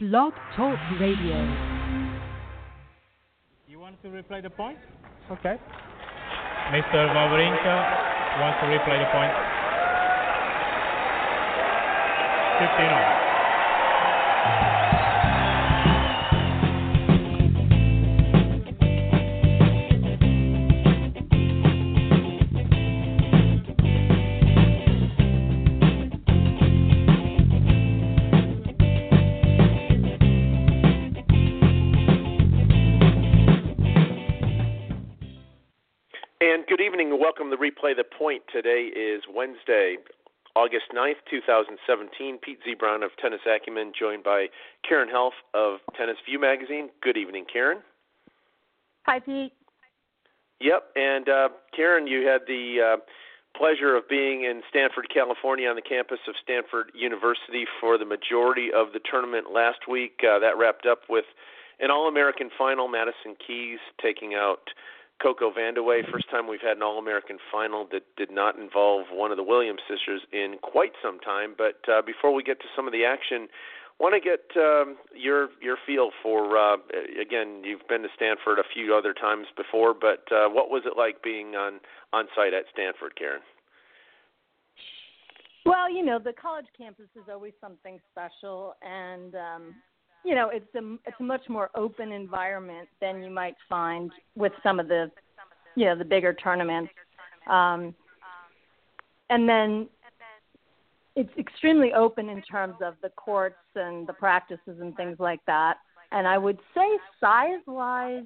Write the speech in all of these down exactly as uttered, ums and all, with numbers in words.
Blog Talk Radio. You want to replay the point? Okay. Mister Wawrinka wants to replay the point. fifteen all. Good evening and welcome to Replay the Point. Today is Wednesday, August ninth, twenty seventeen. Pete Z. Brown of Tennis Acumen, joined by Karen Helf of Tennis View Magazine. Good evening, Karen. Hi, Pete. Yep, and uh, Karen, you had the uh, pleasure of being in Stanford, California, on the campus of Stanford University for the majority of the tournament last week. Uh, that wrapped up with an All-American final, Madison Keys taking out Coco Vandeweghe. First time we've had an All-American final that did not involve one of the Williams sisters in quite some time. But uh, before we get to some of the action, want to get um, your your feel for, uh, again, you've been to Stanford a few other times before, but uh, what was it like being on, on site at Stanford, Karen? Well, you know, the college campus is always something special, and um, you know, it's a it's a much more open environment than you might find with some of the, you know, the bigger tournaments. Um, and then it's extremely open in terms of the courts and the practices and things like that. And I would say size-wise,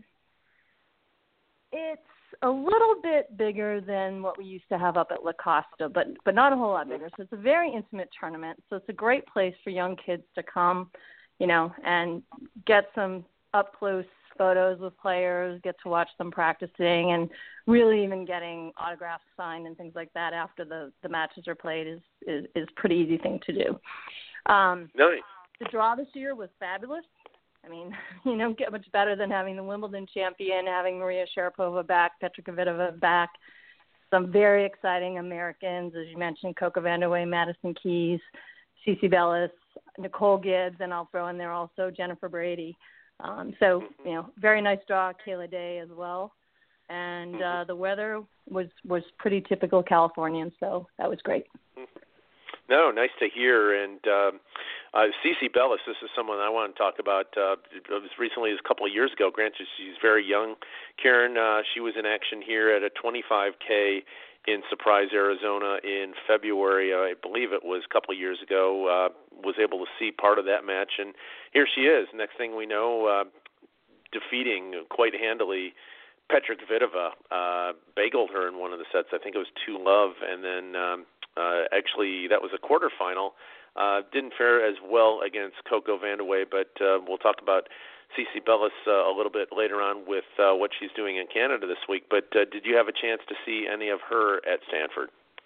it's a little bit bigger than what we used to have up at La Costa, but but not a whole lot bigger. So it's a very intimate tournament. So it's a great place for young kids to come, you know, and get some up-close photos with players, get to watch them practicing, and really even getting autographs signed and things like that after the, the matches are played is, is, is a pretty easy thing to do. Um, nice. The draw this year was fabulous. I mean, you don't get much better than having the Wimbledon champion, having Maria Sharapova back, Petra Kvitova back, some very exciting Americans, as you mentioned, Coco Vandeweghe, Madison Keys, Cici Bellis, Nicole Gibbs, and I'll throw in there also Jennifer Brady. Um, so, you know, very nice draw, Kayla Day as well. And uh, the weather was, was pretty typical Californian, so that was great. No, nice to hear. And um, uh, Cici Bellis, this is someone I want to talk about. Uh, as recently as a couple of years ago. Granted, she's very young. Karen, uh, she was in action here at a twenty-five K in Surprise, Arizona in February. I believe it was a couple of years ago. Uh, was able to see part of that match, and here she is. Next thing we know, uh, defeating quite handily Petra Kvitova, uh, bageled her in one of the sets. I think it was two love, and then um, uh, actually that was a quarterfinal. Uh, didn't fare as well against Coco Vandeweghe, but uh, we'll talk about Cici Bellis uh, a little bit later on with uh, what she's doing in Canada this week. But uh, did you have a chance to see any of her at Stanford?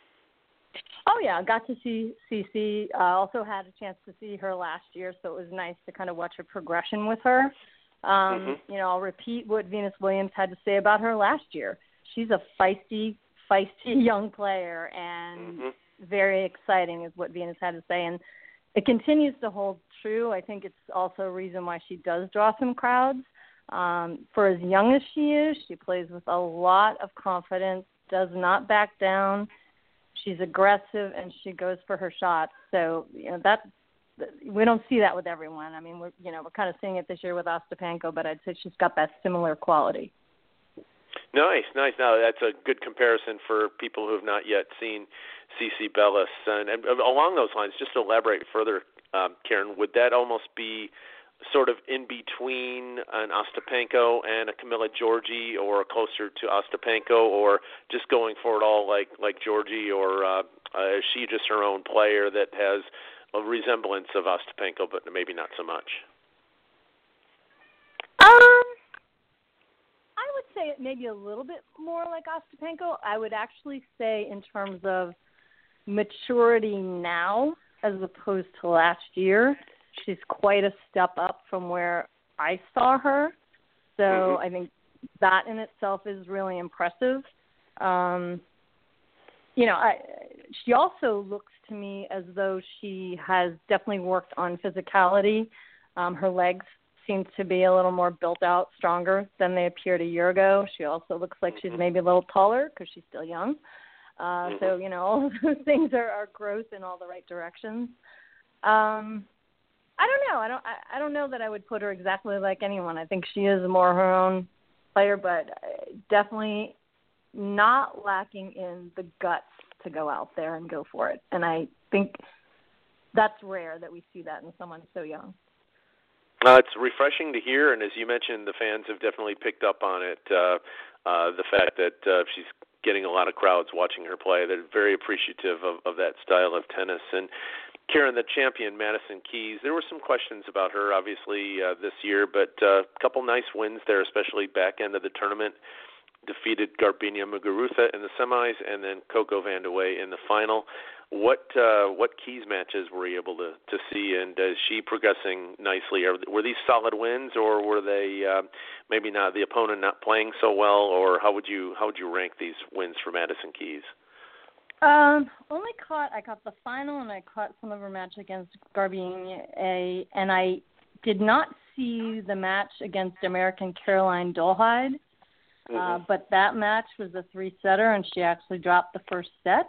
Oh, yeah, I got to see Cici. I uh, also had a chance to see her last year, so it was nice to kind of watch a progression with her. Um, mm-hmm. You know, I'll repeat what Venus Williams had to say about her last year. She's a feisty, feisty young player, and mm-hmm. very exciting is what Venus had to say. And it continues to hold true. I think it's also a reason why she does draw some crowds. Um, for as young as she is, she plays with a lot of confidence, does not back down. She's aggressive, and she goes for her shots. So, you know, that we don't see that with everyone. I mean, we're, you know, we're kind of seeing it this year with Ostapenko, but I'd say she's got that similar quality. Nice, nice. Now, that's a good comparison for people who have not yet seen Cici Bellis. And, and along those lines, just to elaborate further, um, Karen, would that almost be sort of in between an Ostapenko and a Camila Giorgi, or closer to Ostapenko, or just going for it all like, like Giorgi, or uh, uh, is she just her own player that has a resemblance of Ostapenko, but maybe not so much? Um, I would say it maybe a little bit more like Ostapenko. I would actually say in terms of maturity now as opposed to last year, she's quite a step up from where I saw her. So mm-hmm. I think that in itself is really impressive. Um, you know, I, she also looks to me as though she has definitely worked on physicality. Um, her legs seem to be a little more built out, stronger than they appeared a year ago. She also looks like she's maybe a little taller because she's still young. Uh, so, you know, all of those things are, are growth in all the right directions. Um, I don't know. I don't. I, I don't know that I would put her exactly like anyone. I think she is more her own player, but definitely not lacking in the guts to go out there and go for it. And I think that's rare that we see that in someone so young. Uh, it's refreshing to hear, and as you mentioned, the fans have definitely picked up on it. Uh, uh, the fact that uh, she's getting a lot of crowds watching her play. They're very appreciative of, of that style of tennis. And Karen, the champion, Madison Keys, there were some questions about her, obviously, uh, this year, but uh, a couple nice wins there, especially back end of the tournament. Defeated Garbiñe Muguruza in the semis, and then Coco Vandeweghe in the final. What uh, what Keys matches were you able to, to see, and is she progressing nicely? Are, were these solid wins, or were they uh, maybe not the opponent not playing so well, or how would you how would you rank these wins for Madison Keys? Um, only caught I caught the final, and I caught some of her match against Garbiñe, and I did not see the match against American Caroline Dolehide. Mm-hmm. Uh, but that match was a three-setter, and she actually dropped the first set.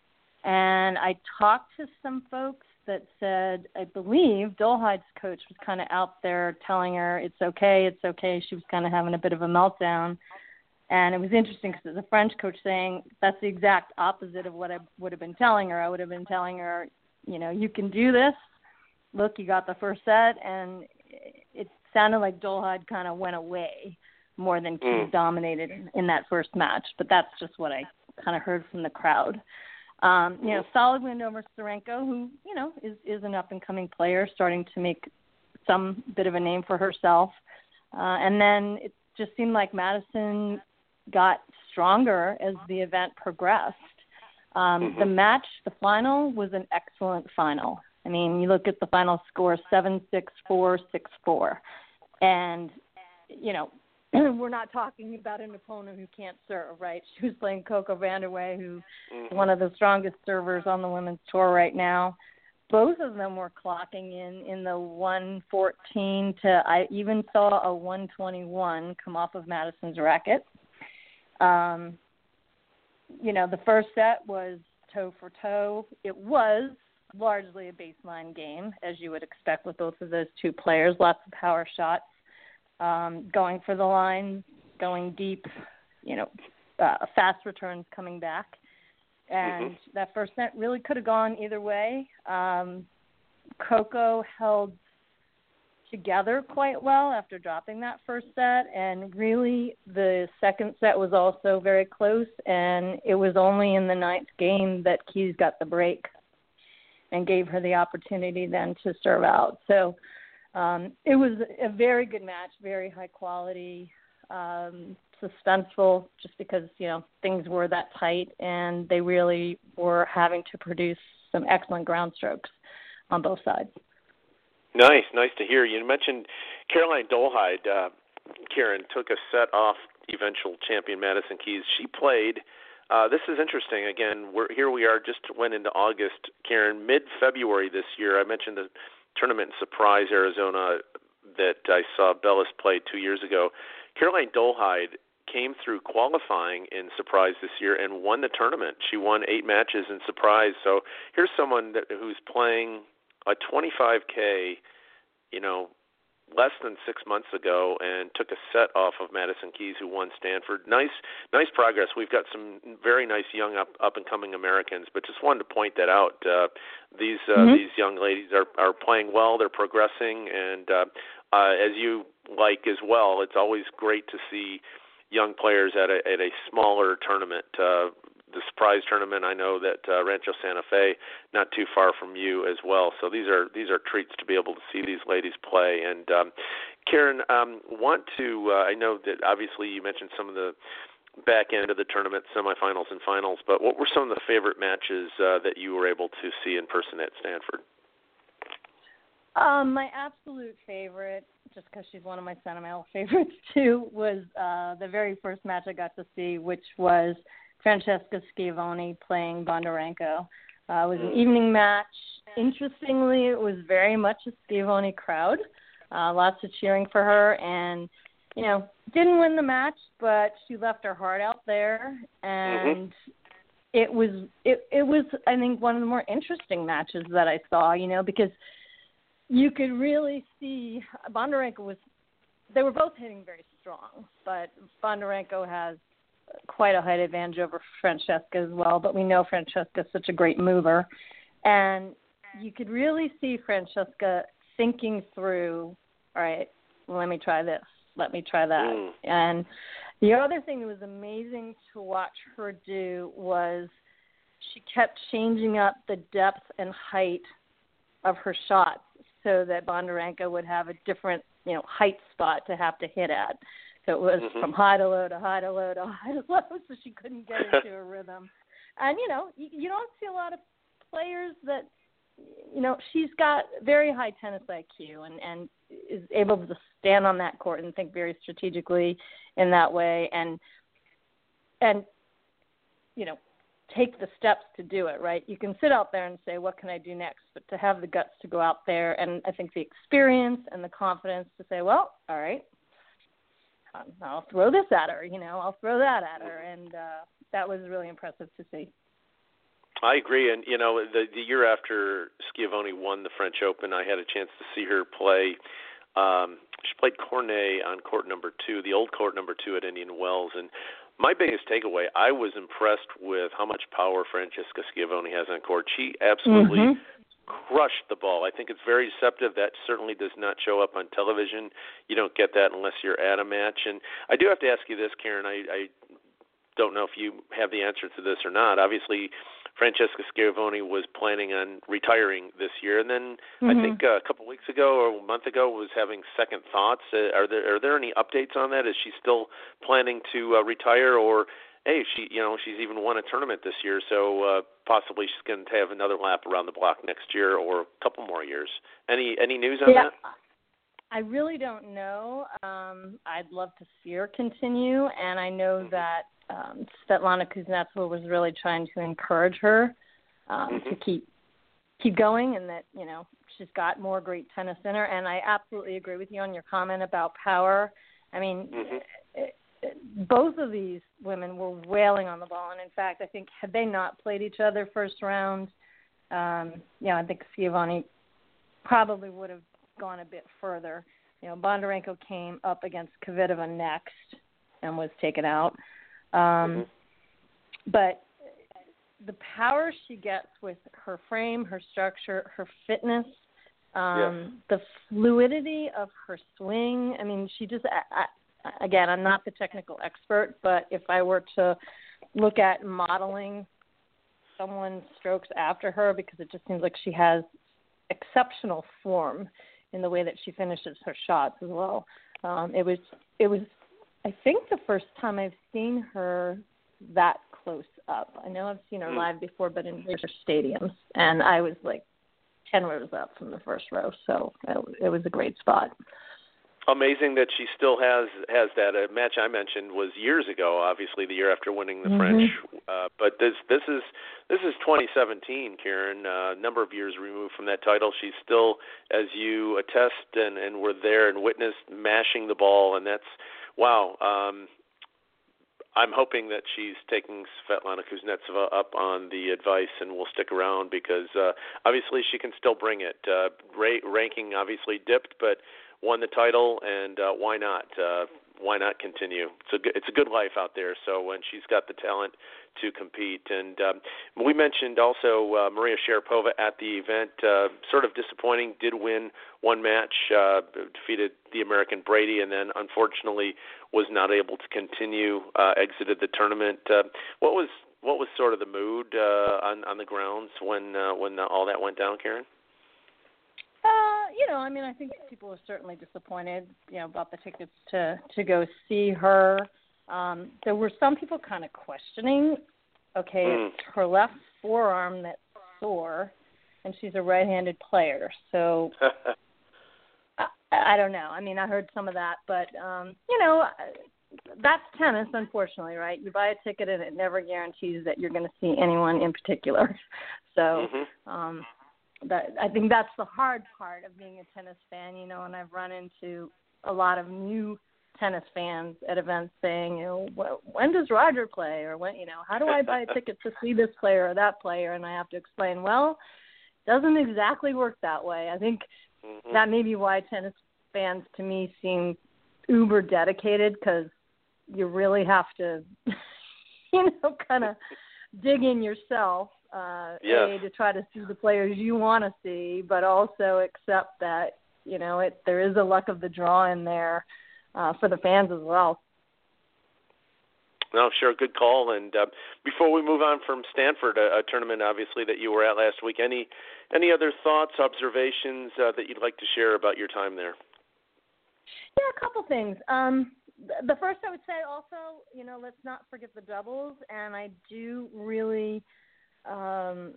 And I talked to some folks that said, I believe Dolehide's coach was kind of out there telling her, it's okay, it's okay. She was kind of having a bit of a meltdown. And it was interesting because the French coach saying that's the exact opposite of what I would have been telling her. I would have been telling her, you know, you can do this. Look, you got the first set. And it sounded like Dolehide kind of went away more than Keys mm. dominated in, in that first match. But that's just what I kind of heard from the crowd. Um, you know, solid win over Tsurenko, who, you know, is, is an up-and-coming player, starting to make some bit of a name for herself. Uh, and then it just seemed like Madison got stronger as the event progressed. Um, mm-hmm. The match, the final, was an excellent final. I mean, you look at the final score, seven six, four six four. And, you know, we're not talking about an opponent who can't serve, right? She was playing Coco Vandeweghe, who's mm-hmm. one of the strongest servers on the women's tour right now. Both of them were clocking in in the one fourteen to, I even saw a one twenty-one come off of Madison's racket. Um, you know, the first set was toe for toe. It was largely a baseline game, as you would expect with both of those two players. Lots of power shots. Um, going for the line, going deep, you know, uh, fast returns coming back. And mm-hmm. that first set really could have gone either way. Um, Coco held together quite well after dropping that first set, and really the second set was also very close, and it was only in the ninth game that Keys got the break and gave her the opportunity then to serve out. So Um, it was a very good match, very high quality, um, suspenseful, just because, you know, things were that tight, and they really were having to produce some excellent ground strokes on both sides. Nice, nice to hear. You mentioned Caroline Dolehide. Uh, Karen took a set off eventual champion Madison Keys. She played. Uh, this is interesting. Again, we're here. We are just went into August. Karen, mid-February this year. I mentioned the tournament in Surprise, Arizona, that I saw Bellis play two years ago. Caroline Dolehide came through qualifying in Surprise this year and won the tournament. She won eight matches in Surprise. So here's someone that, who's playing a twenty-five K, you know, less than six months ago, and took a set off of Madison Keys, who won Stanford. Nice, nice progress. We've got some very nice young up up and coming Americans, but just wanted to point that out. Uh, these uh, mm-hmm. these young ladies are are playing well. They're progressing, and uh, uh, as you like as well, it's always great to see young players at a at a smaller tournament. Uh, the Surprise tournament, I know that uh, Rancho Santa Fe, not too far from you as well. So these are these are treats to be able to see these ladies play. And um, Karen, um, want to uh, I know that obviously you mentioned some of the back end of the tournament, semifinals and finals, but what were some of the favorite matches uh, that you were able to see in person at Stanford? Um, my absolute favorite, just because she's one of my sentimental favorites too, was uh, the very first match I got to see, which was Francesca Schiavone playing Bondarenko. Uh, it was an evening match. Interestingly, it was very much a Schiavone crowd. uh, lots of cheering for her, and you know, didn't win the match, but she left her heart out there, and mm-hmm. it was it it was I think one of the more interesting matches that I saw. You know, because you could really see Bondarenko was. They were both hitting very strong, but Bondarenko has quite a height advantage over Francesca as well. But we know Francesca's such a great mover, and you could really see Francesca thinking through. All right, well, let me try this. Let me try that. Mm. And the other thing that was amazing to watch her do was she kept changing up the depth and height of her shots so that Bondarenko would have a different, you know, height spot to have to hit at. So it was mm-hmm. from high to low to high to low to high to low, so she couldn't get into a rhythm. And, you know, you, you don't see a lot of players that, you know, she's got very high tennis I Q and, and is able to stand on that court and think very strategically in that way and, and you know, take the steps to do it, right? You can sit out there and say, what can I do next? But to have the guts to go out there and I think the experience and the confidence to say, well, all right, I'll throw this at her, you know, I'll throw that at her. And uh, that was really impressive to see. I agree, and you know, the, the year after Schiavone won the French Open, I had a chance to see her play. Um, she played Cornet on court number two, the old court number two at Indian Wells, and my biggest takeaway, I was impressed with how much power Francesca Schiavone has on court. She absolutely mm-hmm. crushed the ball. I think it's very deceptive. That certainly does not show up on television. You don't get that unless you're at a match. And I do have to ask you this, Karen. I, I don't know if you have the answer to this or not. Obviously, Francesca Schiavone was planning on retiring this year, and then mm-hmm. I think uh, a couple of weeks ago or a month ago was having second thoughts. Uh, are there are there any updates on that? Is she still planning to uh, retire, or hey, she you know she's even won a tournament this year, so uh, possibly she's going to have another lap around the block next year or a couple more years. Any any news on yeah. that? I really don't know. Um, I'd love to see her continue, and I know mm-hmm. that um, Svetlana Kuznetsova was really trying to encourage her um, mm-hmm. to keep keep going, and that, you know, she's got more great tennis in her. And I absolutely agree with you on your comment about power. I mean, mm-hmm. it, it, both of these women were wailing on the ball, and in fact, I think had they not played each other first round, um, you know, I think Schiavone probably would have gone a bit further. You know, Bondarenko came up against Kvitova next and was taken out. Um, mm-hmm. But the power she gets with her frame, her structure, her fitness, um, yes. the fluidity of her swing. I mean, she just, I, I, again, I'm not the technical expert, but if I were to look at modeling someone's strokes after her, because it just seems like she has exceptional form in the way that she finishes her shots as well. Um, it was, it was, I think the first time I've seen her that close up. I know I've seen her mm. live before, but in major stadiums, and I was like ten rows up from the first row, so it, it was a great spot. Amazing that she still has has that. A match I mentioned was years ago, obviously the year after winning the mm-hmm. French. Uh, but this this is this is twenty seventeen, Karen. A uh, number of years removed from that title, she's still, as you attest and and were there and witnessed, mashing the ball, and that's wow. Um, I'm hoping that she's taking Svetlana Kuznetsova up on the advice and will stick around because uh, obviously she can still bring it. Uh, ra- ranking obviously dipped, but won the title, and uh, why not? Uh, why not continue? It's a good, it's a good life out there. So when she's got the talent to compete, and um, we mentioned also uh, Maria Sharapova at the event. Uh, sort of disappointing. Did win one match, uh, defeated the American Brady, and then unfortunately was not able to continue. Uh, exited the tournament. Uh, what was what was sort of the mood uh, on on the grounds when uh, when all that went down, Karen? Uh, you know, I mean, I think people were certainly disappointed, you know, bought the tickets to, to go see her. Um, there were some people kind of questioning, okay, mm. it's her left forearm that's sore, and she's a right-handed player. So, I, I don't know. I mean, I heard some of that, but, um, you know, that's tennis, unfortunately, right? You buy a ticket, and it never guarantees that you're going to see anyone in particular. So, mm-hmm. um that I think that's the hard part of being a tennis fan, you know, and I've run into a lot of new tennis fans at events saying, you know, when does Roger play? Or when, you know, how do I buy a ticket to see this player or that player? And I have to explain, well, it doesn't exactly work that way. I think mm-hmm. that may be why tennis fans to me seem uber dedicated, because you really have to, you know, kind of dig in yourself, uh, yes. A, to try to see the players you want to see, but also accept that, you know, it there is a luck of the draw in there uh, for the fans as well. No, sure, good call. And uh, before we move on from Stanford, a, a tournament obviously that you were at last week, any any other thoughts, observations uh, that you'd like to share about your time there? Yeah, a couple things. Um, the first I would say also, you know, let's not forget the doubles, and I do really um,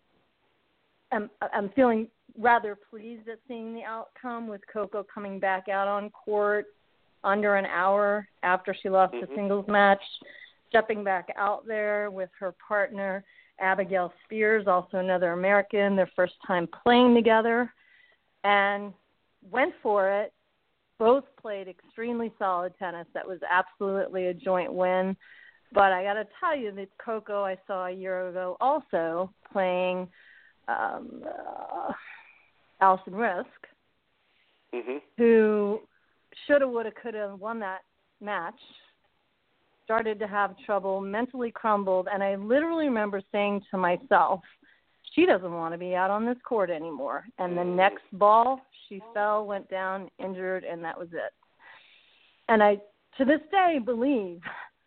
I'm, I'm feeling rather pleased at seeing the outcome with Coco coming back out on court under an hour after she lost mm-hmm. the singles match, stepping back out there with her partner, Abigail Spears, also another American, their first time playing together, and went for it. Both played extremely solid tennis. That was absolutely a joint win. But I got to tell you that Coco I saw a year ago also playing um, uh, Alison Risk, mm-hmm. who shoulda, woulda, coulda won that match, started to have trouble, mentally crumbled, and I literally remember saying to myself, she doesn't want to be out on this court anymore. And the next ball, she fell, went down, injured, and that was it. And I, to this day, believe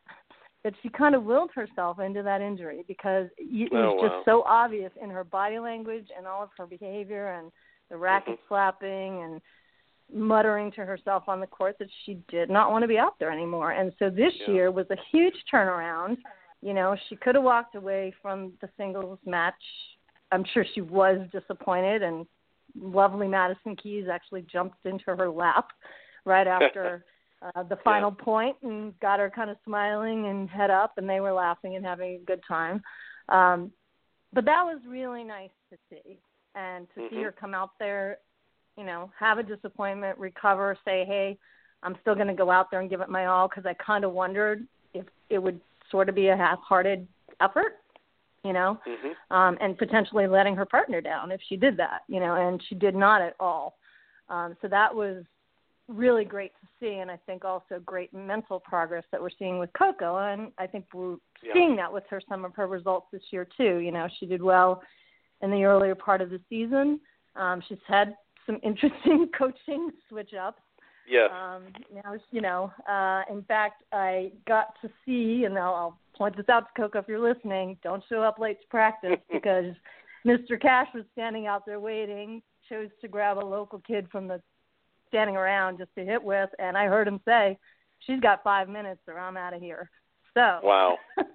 that she kind of willed herself into that injury, because it was oh, wow. just so obvious in her body language and all of her behavior and the racket mm-hmm. slapping and muttering to herself on the court that she did not want to be out there anymore. And so this yeah. year was a huge turnaround. You know, she could have walked away from the singles match. I'm sure she was disappointed, and lovely Madison Keys actually jumped into her lap right after uh, the final yeah. point and got her kind of smiling and head up, and they were laughing and having a good time. Um, but that was really nice to see, and to mm-hmm. see her come out there, you know, have a disappointment, recover, say, hey, I'm still going to go out there and give it my all, because I kind of wondered if it would sort of be a half-hearted effort, you know, mm-hmm. um, and potentially letting her partner down if she did that, you know, and she did not at all. Um, so that was really great to see, and I think also great mental progress that we're seeing with Coco, and I think we're yeah. seeing that with her, some of her results this year too. You know, she did well in the earlier part of the season. Um, she's had some interesting coaching switch-ups. Yeah. Um, now, you know, uh, in fact, I got to see, and I'll, I'll point this out to Coco if you're listening, don't show up late to practice, because Mister Cash was standing out there waiting, chose to grab a local kid from the standing around just to hit with, and I heard him say, she's got five minutes or I'm out of here. So wow.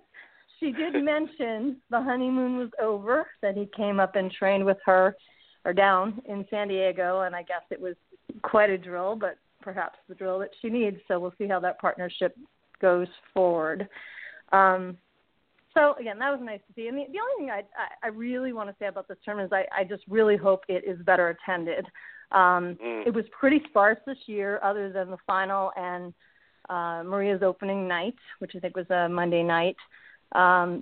She did mention the honeymoon was over, that he came up and trained with her, or down in San Diego, and I guess it was quite a drill, but perhaps the drill that she needs, so we'll see how that partnership goes forward. Um, so, again, that was nice to see. And the, the only thing I, I, I really want to say about this tournament is I, I just really hope it is better attended. Um, mm. It was pretty sparse this year, other than the final and uh, Maria's opening night, which I think was a Monday night. Um,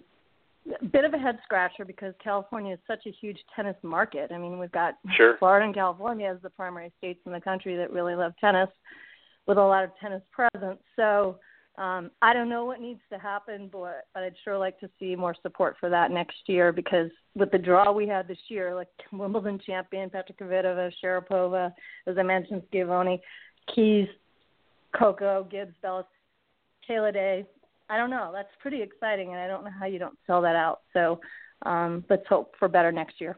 a bit of a head-scratcher, because California is such a huge tennis market. I mean, we've got sure. Florida and California as the primary states in the country that really love tennis, with a lot of tennis presence. So um, I don't know what needs to happen, but, but I'd sure like to see more support for that next year, because with the draw we had this year, like Wimbledon champion Petra Kvitova, Sharapova, as I mentioned, Schiavone, Keys, Coco, Gibbs, Bellis, Kayla Day, I don't know. That's pretty exciting, and I don't know how you don't sell that out. So um, let's hope for better next year.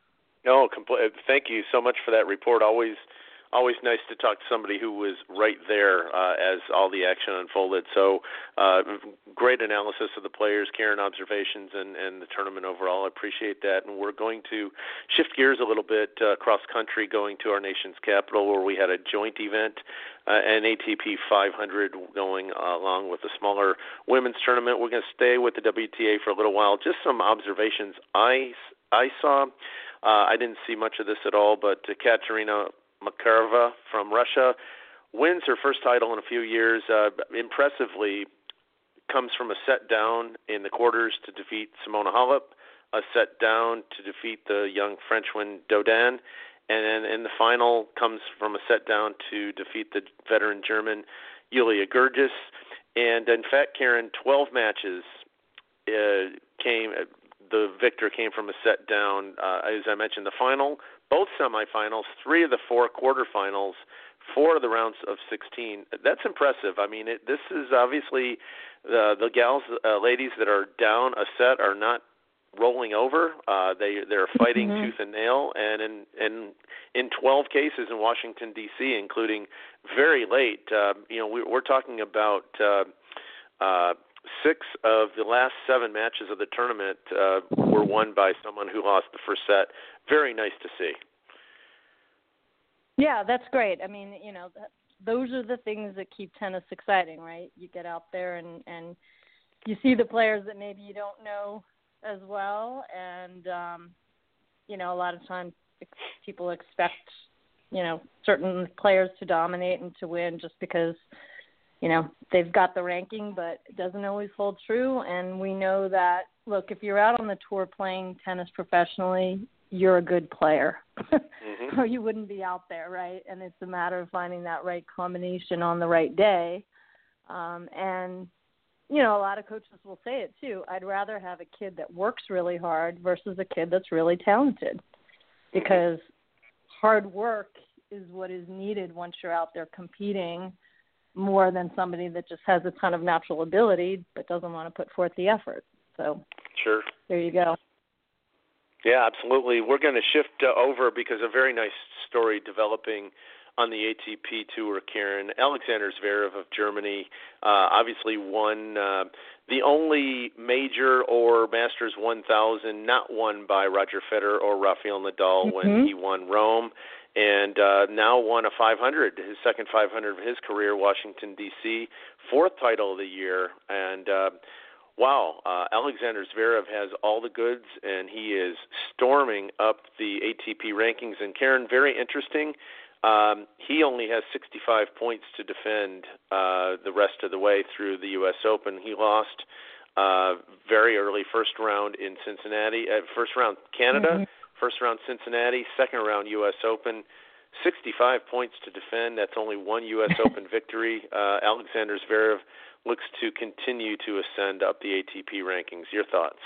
No, compl- thank you so much for that report. Always always nice to talk to somebody who was right there uh, as all the action unfolded. So uh, great analysis of the players, Karen, observations, and, and the tournament overall. I appreciate that. And we're going to shift gears a little bit uh, across country, going to our nation's capital, where we had a joint event, uh, an A T P five hundred going uh, along with the smaller women's tournament. We're going to stay with the W T A for a little while. Just some observations I, I saw. Uh, I didn't see much of this at all, but uh, Katerina Makarova from Russia wins her first title in a few years. Uh, impressively, comes from a set down in the quarters to defeat Simona Halep, a set down to defeat the young Frenchwoman Dodin, and then in the final comes from a set down to defeat the veteran German Julia Gerges. And in fact, Karen, twelve matches uh, came. The victor came from a set down. Uh, as I mentioned, the final, both semifinals, three of the four quarterfinals, four of the rounds of sixteen. That's impressive. I mean, it, this is obviously the the gals, uh, ladies that are down a set are not rolling over. Uh, they they're fighting mm-hmm. tooth and nail, and in in in twelve cases in Washington D C, including very late. Uh, you know, we, we're talking about uh, uh, six of the last seven matches of the tournament uh, were won by someone who lost the first set. Very nice to see. Yeah, that's great. I mean, you know, that, those are the things that keep tennis exciting, right? You get out there and, and you see the players that maybe you don't know as well, and, um, you know, a lot of times people expect, you know, certain players to dominate and to win just because, you know, they've got the ranking, but it doesn't always hold true, and we know that, look, if you're out on the tour playing tennis professionally, you're a good player. mm-hmm. Or you wouldn't be out there, right? And it's a matter of finding that right combination on the right day. Um, and, you know, a lot of coaches will say it too. I'd rather have a kid that works really hard versus a kid that's really talented, because hard work is what is needed once you're out there competing, more than somebody that just has a ton of natural ability but doesn't want to put forth the effort. So sure, there you go. Yeah, absolutely. We're going to shift uh, over because a very nice story developing on the A T P Tour, Karen. Alexander Zverev of Germany uh, obviously won uh, the only major or Masters one thousand not won by Roger Federer or Rafael Nadal mm-hmm. when he won Rome, and uh, now won a five hundred, his second five hundred of his career, Washington, D C, fourth title of the year, and uh, Wow, uh, Alexander Zverev has all the goods, and he is storming up the A T P rankings. And Karen, very interesting, um, he only has sixty-five points to defend uh, the rest of the way through the U S Open. He lost uh, very early first round in Cincinnati, uh, first round Canada, mm-hmm. first round Cincinnati, second round U S Open. sixty-five points to defend. That's only one U S Open victory. Uh, Alexander Zverev looks to continue to ascend up the A T P rankings. Your thoughts?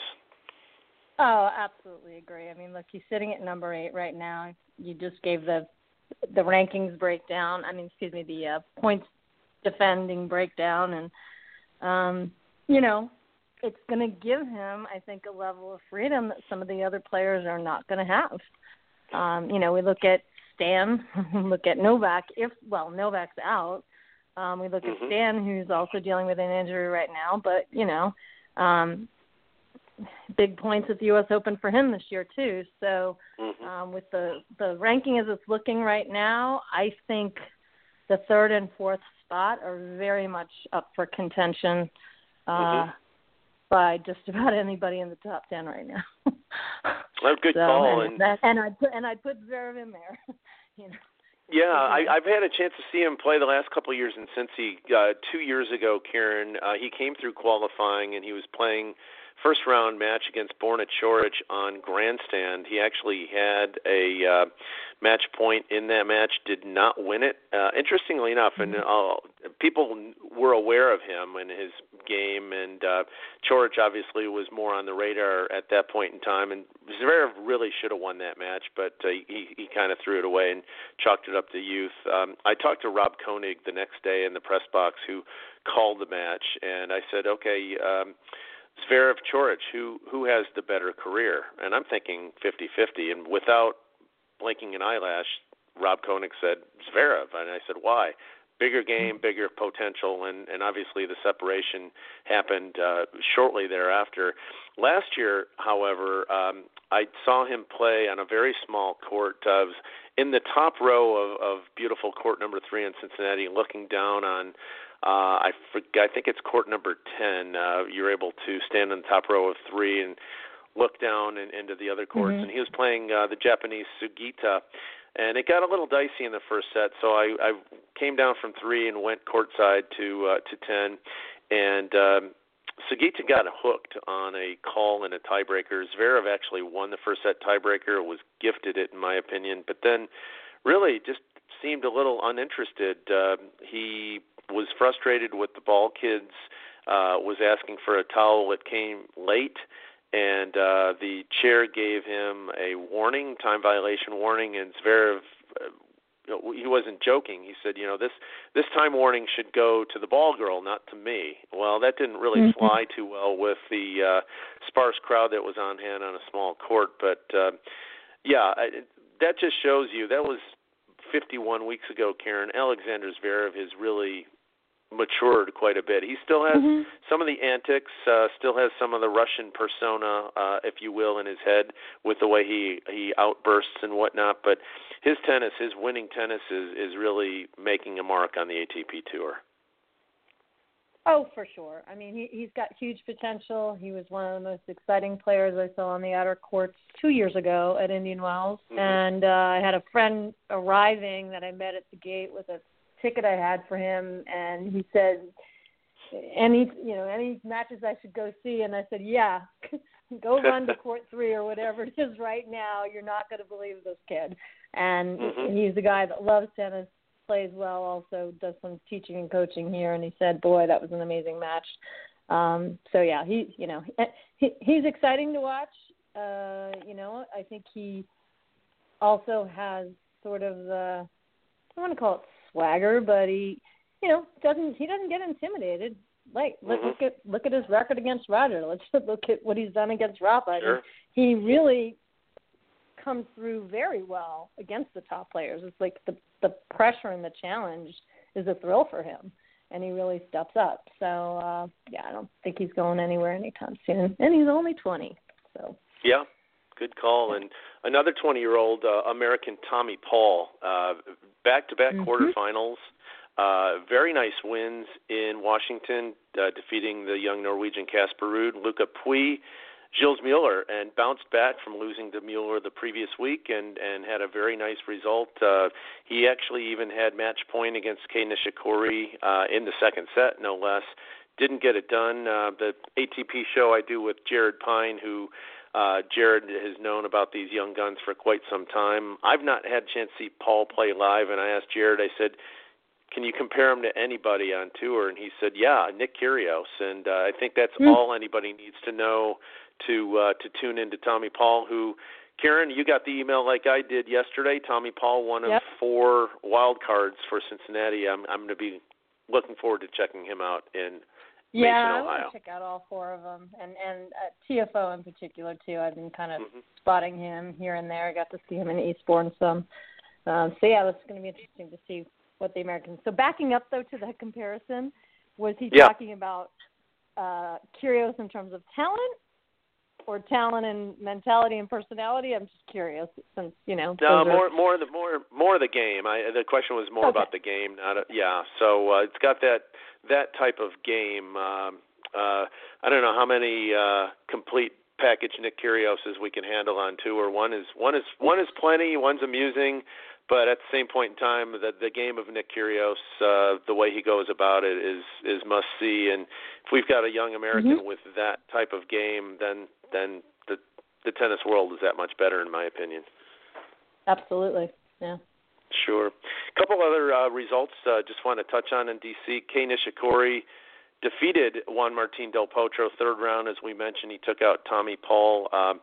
Oh, absolutely agree. I mean, look, he's sitting at number eight right now. You just gave the the rankings breakdown. I mean, excuse me, the uh, points defending breakdown, and um, you know, it's going to give him, I think, a level of freedom that some of the other players are not going to have. Um, you know, we look at Stan, look at Novak. If well, Novak's out. Um, we look mm-hmm. at Stan, who's also dealing with an injury right now, but, you know, um, big points at the U S Open for him this year, too. So mm-hmm. um, with the, the ranking as it's looking right now, I think the third and fourth spot are very much up for contention uh, mm-hmm. by just about anybody in the top ten right now. Well, good so, call. And, and, that, and, I'd put, and I'd put Zverev in there, you know. Yeah, I, I've had a chance to see him play the last couple of years in Cincy. Uh, two years ago, Karen, uh, he came through qualifying, and he was playing first-round match against Borna Coric on grandstand. He actually had a uh, match point in that match, did not win it. Uh, interestingly enough, and uh, people were aware of him and his game, and uh, Coric obviously was more on the radar at that point in time, and Zverev really should have won that match, but uh, he, he kind of threw it away and chalked it up to youth. Um, I talked to Rob Koenig the next day in the press box, who called the match, and I said, okay, um, Zverev, Coric, who who has the better career? And I'm thinking fifty-fifty. And without blinking an eyelash, Rob Koenig said Zverev. And I said, why? Bigger game, bigger potential, and, and obviously the separation happened uh, shortly thereafter. Last year, however, um, I saw him play on a very small court. Uh, I was in the top row of, of beautiful court number three in Cincinnati, looking down on Uh, I forget, I think it's court number ten. Uh, you're able to stand in the top row of three and look down and into the other courts, mm-hmm. and he was playing uh, the Japanese Sugita, and it got a little dicey in the first set. So I, I came down from three and went courtside to uh, to ten, and um, Sugita got hooked on a call and a tiebreaker. Zverev actually won the first set tiebreaker, was gifted it in my opinion, but then really just seemed a little uninterested. Uh, he was frustrated with the ball kids, uh, was asking for a towel that came late, and uh, the chair gave him a warning, time violation warning, and Zverev, uh, he wasn't joking. He said, you know, this this time warning should go to the ball girl, not to me. Well, that didn't really mm-hmm. fly too well with the uh, sparse crowd that was on hand on a small court. But, uh, yeah, I, that just shows you, that was fifty-one weeks ago, Karen. Alexander Zverev has really matured quite a bit. He still has mm-hmm. some of the antics, uh, still has some of the Russian persona, uh, if you will, in his head with the way he, he outbursts and whatnot. But his tennis, his winning tennis is, is really making a mark on the A T P Tour. Oh, for sure. I mean, he, he's got huge potential. He was one of the most exciting players I saw on the outer courts two years ago at Indian Wells. Mm-hmm. And uh, I had a friend arriving that I met at the gate with a ticket I had for him, and he said, any, you know, any matches I should go see. And I said, yeah, go run to court three or whatever it is right now. You're not going to believe this kid. And mm-hmm. he's a guy that loves tennis, plays well, also does some teaching and coaching here. And he said, boy, that was an amazing match. Um, so yeah, he, you know, he, he's exciting to watch. Uh, you know, I think he also has sort of the, I want to call it swagger, but he, you know, doesn't he doesn't get intimidated. Like mm-hmm. look, look at look at his record against Roger. Let's look at what he's done against Rafa. Sure. He really comes through very well against the top players. It's like the the pressure and the challenge is a thrill for him, and he really steps up. So uh, yeah, I don't think he's going anywhere anytime soon, and he's only twenty. So yeah. Good call. And another twenty-year-old uh, American, Tommy Paul, uh, back-to-back mm-hmm. quarterfinals, uh, very nice wins in Washington, uh, defeating the young Norwegian Casper Ruud, Luca Pouille, Gilles Mueller, and bounced back from losing to Mueller the previous week and, and had a very nice result. Uh, he actually even had match point against Kei Nishikori uh, in the second set, no less. Didn't get it done. Uh, the A T P show I do with Jared Pine, who Uh, Jared has known about these young guns for quite some time. I've not had a chance to see Paul play live, and I asked Jared, I said, can you compare him to anybody on tour? And he said, yeah, Nick Kyrgios. And uh, I think that's mm. all anybody needs to know to uh, to tune into Tommy Paul, who, Karen, you got the email like I did yesterday. Tommy Paul, one of yep. four wild cards for Cincinnati. I'm, I'm going to be looking forward to checking him out in Yeah, Mason, I Ohio. want to check out all four of them, and and uh, T F O in particular too. I've been kind of mm-hmm. spotting him here and there. I got to see him in Eastbourne some. Um, so yeah, it's going to be interesting to see what the Americans. So backing up though to that comparison, was he yeah. talking about uh, Kyrgios in terms of talent, or talent and mentality and personality? I'm just curious, since you know. No, more are... more the more more the game. I, the question was more okay. about the game, not a, yeah. So uh, it's got that. That type of game, um, uh, I don't know how many uh, complete package Nick Kyrgioses we can handle on tour. One is one is one is plenty. One's amusing, but at the same point in time, the the game of Nick Kyrgios, uh, the way he goes about it, is is must see. And if we've got a young American mm-hmm. with that type of game, then then the the tennis world is that much better, in my opinion. Absolutely, yeah. Sure. A couple other uh, results uh, just want to touch on in D C. Kei Nishikori defeated Juan Martín del Potro third round. As we mentioned, he took out Tommy Paul. Um,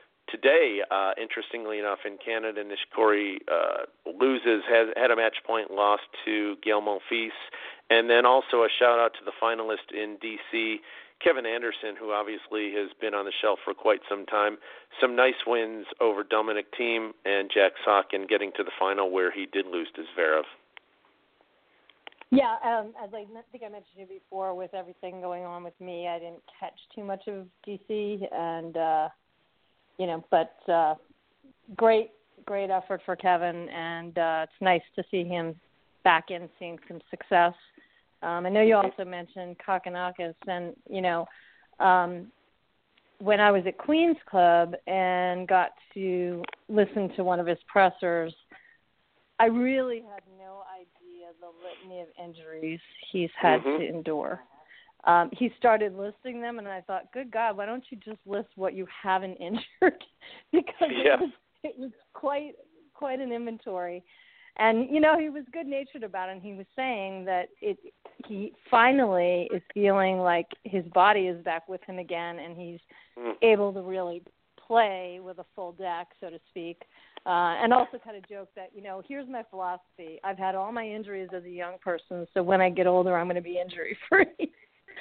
today, uh, interestingly enough, in Canada, Nishikori uh, loses, has had a match point loss to Gael Monfils. And then also a shout-out to the finalist in D C, Kevin Anderson, who obviously has been on the shelf for quite some time. Some nice wins over Dominic Thiem and Jack Sock in getting to the final where he did lose to Zverev. Yeah, um, as I think I mentioned to you before, with everything going on with me, I didn't catch too much of D C, and, uh, you know, but uh, great, great effort for Kevin, and uh, it's nice to see him back in, seeing some success. Um, I know you also mentioned Kokkinakis, and, you know, um, when I was at Queen's Club and got to listen to one of his pressers, I really had no idea the litany of injuries he's had mm-hmm. to endure. Um, he started listing them, and I thought, good God, why don't you just list what you haven't injured? Because yeah. it was, it was quite quite an inventory. And, you know, he was good-natured about it, and he was saying that it he finally is feeling like his body is back with him again, and he's mm. able to really play with a full deck, so to speak. Uh, and also kind of joke that, you know, here's my philosophy. I've had all my injuries as a young person, so when I get older, I'm going to be injury-free.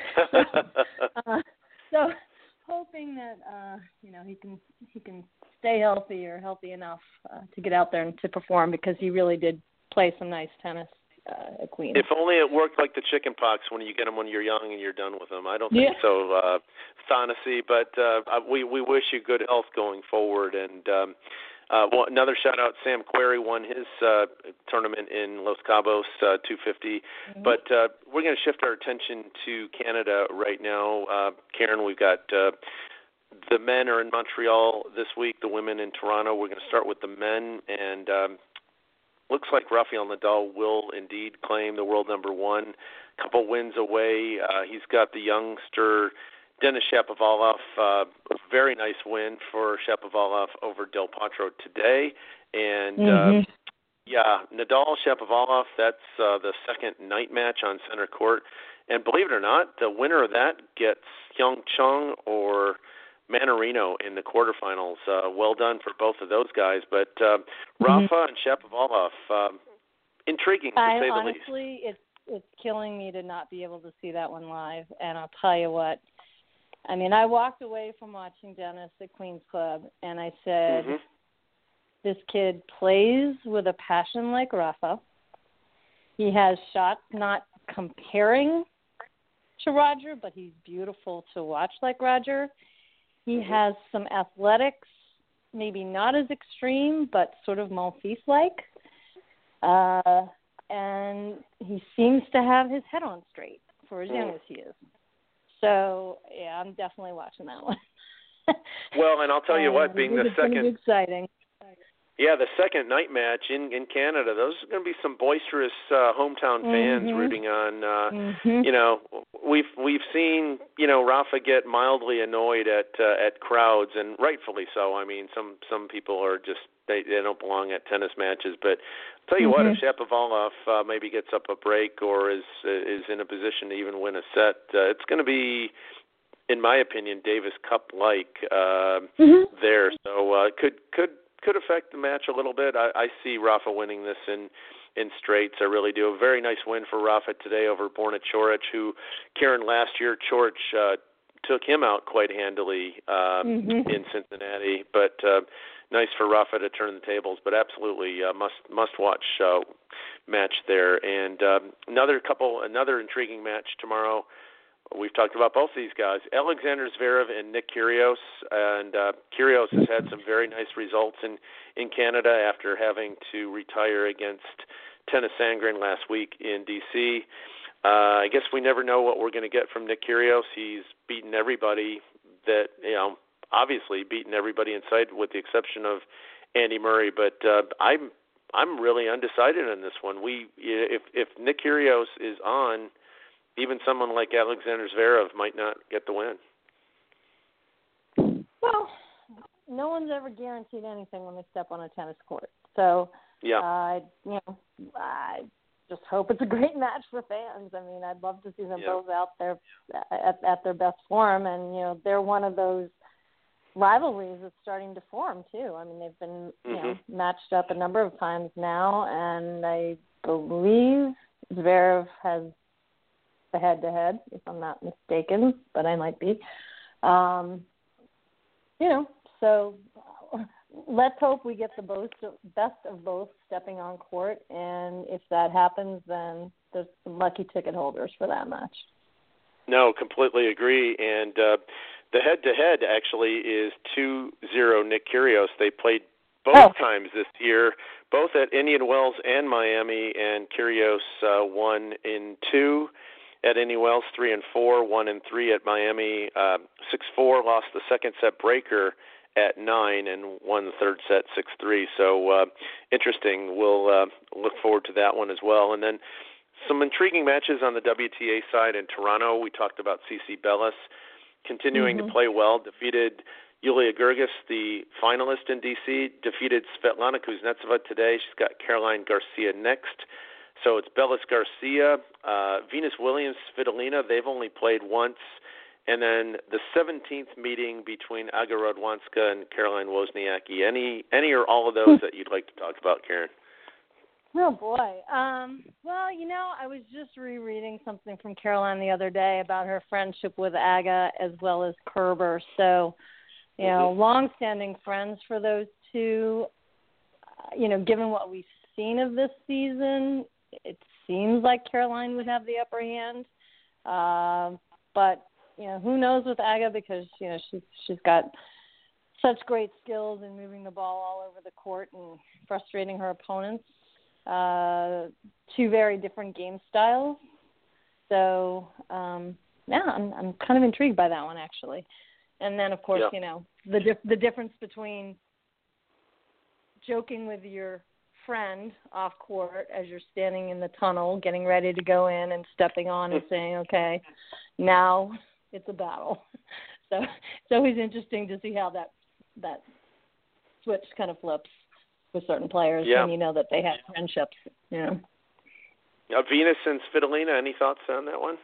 uh, so hoping that, uh, you know, he can he can stay healthy or healthy enough uh, to get out there and to perform, because he really did play some nice tennis uh, at Queens. If only it worked like the chicken pox when you get them when you're young and you're done with them. I don't think yeah. so, uh, Thanasi, but uh, we, we wish you good health going forward. And um, uh, well, another shout-out, Sam Querrey won his uh, tournament in Los Cabos, uh, two fifty. Mm-hmm. But uh, we're going to shift our attention to Canada right now. Uh, Karen, we've got uh, the men are in Montreal this week, the women in Toronto. We're going to start with the men, and um, looks like Rafael Nadal will indeed claim the world number one. A couple wins away. Uh, he's got the youngster Denis Shapovalov, uh, very nice win for Shapovalov over Del Potro today. And, mm-hmm. uh, yeah, Nadal, Shapovalov, that's uh, the second night match on center court. And believe it or not, the winner of that gets Hyung Chung or Manarino in the quarterfinals. Uh, well done for both of those guys. But uh, Rafa mm-hmm. and Shapovalov, um, intriguing to I, say the honestly, least. Honestly, it's, it's killing me to not be able to see that one live. And I'll tell you what, I mean, I walked away from watching Denis at Queen's Club, and I said, mm-hmm. this kid plays with a passion like Rafa. He has shots not comparing to Roger, but he's beautiful to watch like Roger. He mm-hmm. has some athletics, maybe not as extreme, but sort of Monfils-like. Uh, and he seems to have his head on straight for as mm. young as he is. So, yeah, I'm definitely watching that one. Well, and I'll tell you what, being the it's second, gonna be exciting. Yeah, the second night match in, in Canada, those are going to be some boisterous uh, hometown fans mm-hmm. rooting on. Uh, mm-hmm. You know, we've we've seen you know Rafa get mildly annoyed at uh, at crowds, and rightfully so. I mean, some some people are just they, they don't belong at tennis matches. But I'll tell you mm-hmm. what, if Shapovalov uh, maybe gets up a break or is is in a position to even win a set, uh, it's going to be, in my opinion, Davis Cup like uh, mm-hmm. there. So uh, could could. Could affect the match a little bit. I, I see Rafa winning this in, in straights. I really do. A very nice win for Rafa today over Borna Coric, who, Karen, last year, Coric uh, took him out quite handily um, mm-hmm. in Cincinnati. But uh, nice for Rafa to turn the tables. But absolutely uh, must must watch uh, match there. And um, another couple, another intriguing match tomorrow. We've talked about both these guys, Alexander Zverev and Nick Kyrgios, and uh, Kyrgios has had some very nice results in, in Canada after having to retire against Tennys Sandgren last week in D C Uh, I guess we never know what we're going to get from Nick Kyrgios. He's beaten everybody that, you know, obviously beaten everybody in sight with the exception of Andy Murray, but uh, I'm I'm really undecided on this one. We if if Nick Kyrgios is on, even someone like Alexander Zverev might not get the win. Well, no one's ever guaranteed anything when they step on a tennis court. So, yeah. uh, you know, I just hope it's a great match for fans. I mean, I'd love to see them yeah. both out there at, at their best form. And, you know, they're one of those rivalries that's starting to form, too. I mean, they've been, mm-hmm. you know, matched up a number of times now. And I believe Zverev has the head-to-head, if I'm not mistaken, but I might be. Um, you know, so let's hope we get the both, best of both stepping on court, and if that happens, then there's some lucky ticket holders for that match. No, completely agree, and uh, the head-to-head actually is two zero Nick Kyrgios. They played both oh. times this year, both at Indian Wells and Miami, and Kyrgios uh, won in two. at Indian Wells, three and four, one and three at Miami, uh, six four. Lost the second set breaker at nine and won the third set six three. So uh, interesting. We'll uh, look forward to that one as well. And then some intriguing matches on the W T A side in Toronto. We talked about Cici Bellis continuing mm-hmm. to play well. Defeated Yulia Gergis, the finalist in D C. Defeated Svetlana Kuznetsova today. She's got Caroline Garcia next. So it's Bellis Garcia, uh, Venus Williams, Svitolina. They've only played once. And then the seventeenth meeting between Aga Radwanska and Caroline Wozniacki. Any, any or all of those that you'd like to talk about, Karen? Oh, boy. Um, well, you know, I was just rereading something from Caroline the other day about her friendship with Aga as well as Kerber. So, you know, mm-hmm. long-standing friends for those two. Uh, you know, given what we've seen of this season, it seems like Caroline would have the upper hand. Uh, but, you know, who knows with Aga because, you know, she's, she's got such great skills in moving the ball all over the court and frustrating her opponents. Uh, two very different game styles. So, um, yeah, I'm I'm kind of intrigued by that one, actually. And then, of course, yeah. you know, the dif- the difference between joking with your friend off court as you're standing in the tunnel, getting ready to go in and stepping on and saying, okay, now it's a battle. So it's always interesting to see how that that switch kind of flips with certain players yeah. when you know that they have friendships, you know. Uh, Venus and Svitolina, any thoughts on that one?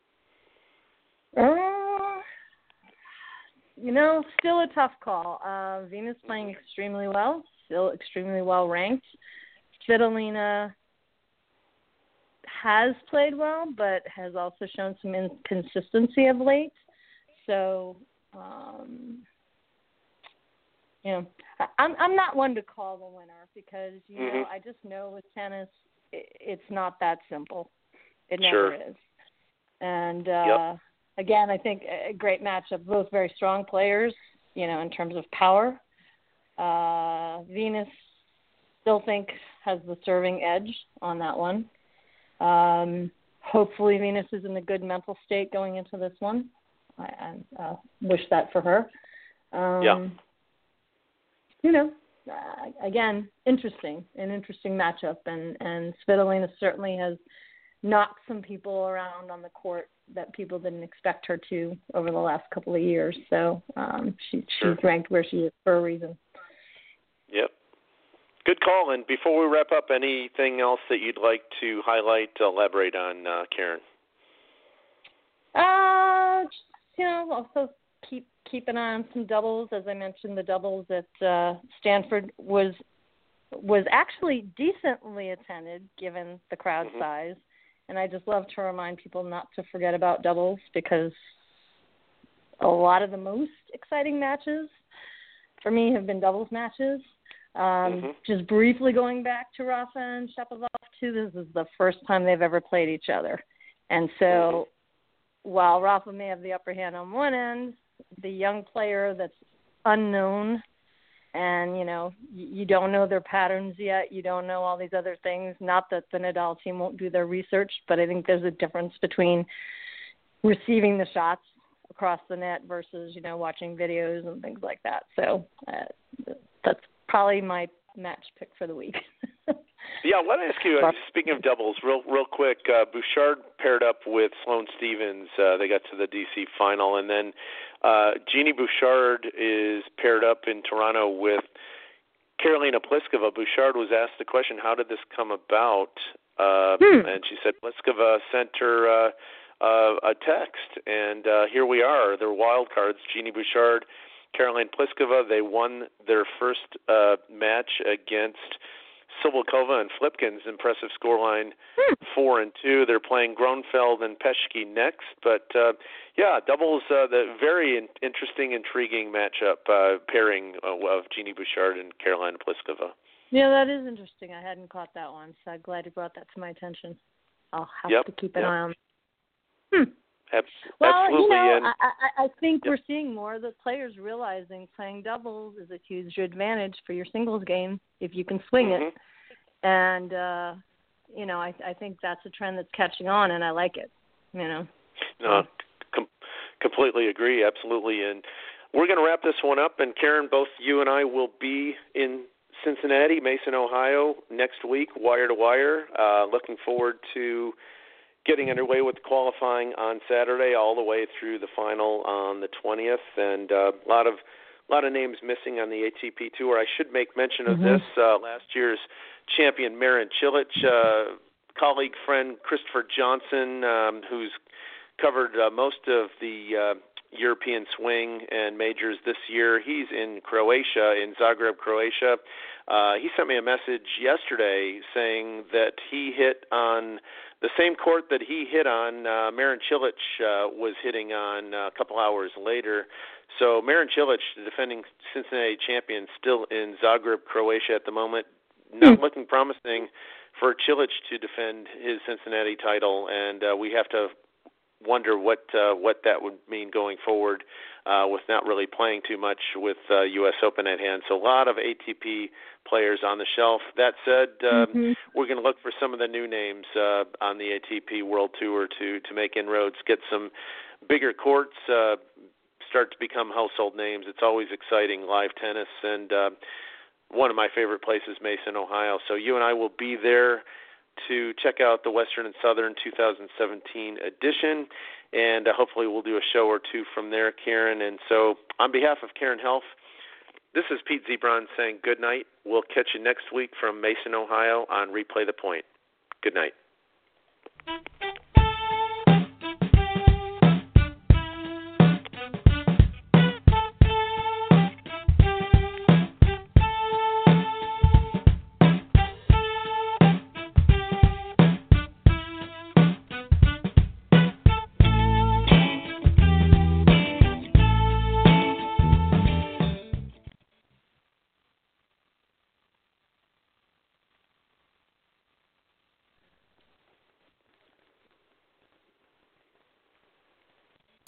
Uh, you know, still a tough call. Uh, Venus playing extremely well, still extremely well ranked. Svitolina has played well, but has also shown some inconsistency of late. So, um, you know, I'm I'm not one to call the winner because, you mm-hmm. know, I just know with tennis it, it's not that simple. It sure. never is. And, uh, yep. again, I think a great matchup, both very strong players, you know, in terms of power. Uh, Venus still think has the serving edge on that one. Um, hopefully Venus is in a good mental state going into this one. I, I uh, wish that for her. Um, yeah. You know, uh, again, interesting, an interesting matchup. And, and Svitolina certainly has knocked some people around on the court that people didn't expect her to over the last couple of years. So um, she, sure. she's ranked where she is for a reason. Yep. Good call. And before we wrap up, anything else that you'd like to highlight, elaborate on, uh, Karen? Uh, you know, also keep keep an eye on some doubles. As I mentioned, the doubles at uh, Stanford was was actually decently attended given the crowd mm-hmm. size. And I just love to remind people not to forget about doubles because a lot of the most exciting matches for me have been doubles matches. Um, mm-hmm. Just briefly going back to Rafa and Shapovalov, too, this is the first time they've ever played each other. And so mm-hmm. while Rafa may have the upper hand on one end, the young player that's unknown and, you know, you, you don't know their patterns yet, you don't know all these other things, not that the Nadal team won't do their research, but I think there's a difference between receiving the shots across the net versus, you know, watching videos and things like that. So uh, that's probably my match pick for the week. Yeah, I want to ask you, uh, speaking of doubles, real real quick, uh, Bouchard paired up with Sloane Stephens. Uh, they got to the D C final. And then uh, Jeannie Bouchard is paired up in Toronto with Karolina Pliskova. Bouchard was asked the question, how did this come about? Uh, hmm. And she said Pliskova sent her uh, uh, a text. And uh, here we are. They're wild cards. Jeannie Bouchard, Caroline Pliskova, they won their first uh, match against Silvakova and Flipkin's impressive scoreline, hmm. four and two. They're playing Gronfeld and Peschke next, but uh, yeah, doubles uh, the very in- interesting, intriguing matchup uh, pairing uh, of Jeannie Bouchard and Carolina Pliskova. Yeah, that is interesting. I hadn't caught that one, so I'm glad you brought that to my attention. I'll have yep. to keep an yep. eye on. Hmm. Ab- well, absolutely. you know, and, I, I think yep. we're seeing more of the players realizing playing doubles is a huge advantage for your singles game if you can swing mm-hmm. it. And, uh, you know, I, I think that's a trend that's catching on, and I like it. You know. No, com- completely agree. Absolutely. And we're going to wrap this one up. And Karen, both you and I will be in Cincinnati, Mason, Ohio next week, wire to wire. Uh, looking forward to getting underway with qualifying on Saturday, all the way through the final on the twentieth, and uh, a lot of a lot of names missing on the A T P Tour. I should make mention of mm-hmm. this. Uh, last year's champion Marin Cilic, uh, colleague, friend Christopher Johnson, um, who's covered uh, most of the uh, European swing and majors this year. He's in Croatia, in Zagreb, Croatia. Uh, he sent me a message yesterday saying that he hit on the same court that he hit on, uh, Marin Cilic uh, was hitting on uh, a couple hours later. So Marin Cilic, the defending Cincinnati champion, still in Zagreb, Croatia at the moment. Not looking promising for Cilic to defend his Cincinnati title, and uh, we have to wonder what uh, what that would mean going forward uh, with not really playing too much with uh, U S Open at hand. So a lot of A T P players on the shelf. That said, um, mm-hmm. we're going to look for some of the new names uh, on the A T P World Tour to, to make inroads, get some bigger courts, uh, start to become household names. It's always exciting, live tennis, and uh, one of my favorite places, Mason, Ohio. So you and I will be there to check out the Western and Southern two thousand seventeen edition, and uh, hopefully we'll do a show or two from there, Karen. And so on behalf of Karen Helf, this is Pete Zebron saying good night. We'll catch you next week from Mason, Ohio on Replay the Point. Good night.